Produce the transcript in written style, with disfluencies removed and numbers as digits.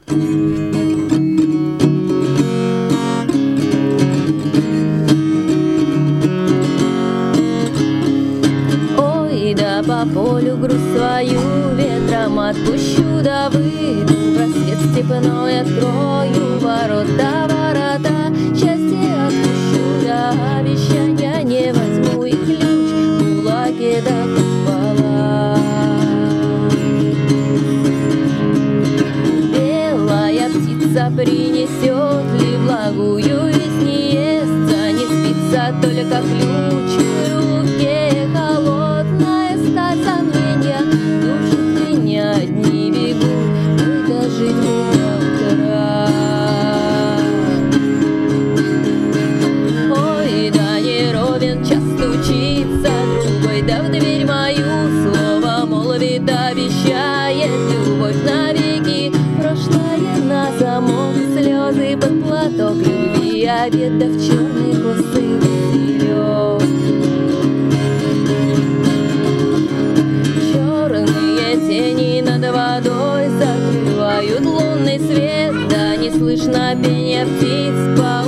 Ой, да по полю груз свою ветром отпущу, да выйду в рассвет степной, открою ворота, счастье отпущу, да обещания не возьму, и ключ в кулаке до купола. Белая птица принесет ли благую весть, не естся, не спится, только ключ в руке, холодная сталь сомнения душит меня, дни бегут, ой, дожить бы до утра. Ой, да не ровен час стучится другой, да в дверь мою слово молвит, обещает любовь навеки. Прошлое на замок, слезы под платок любви, обед да в черный кусты вперед. Черные тени над водой закрывают лунный свет, да не слышно пения птиц по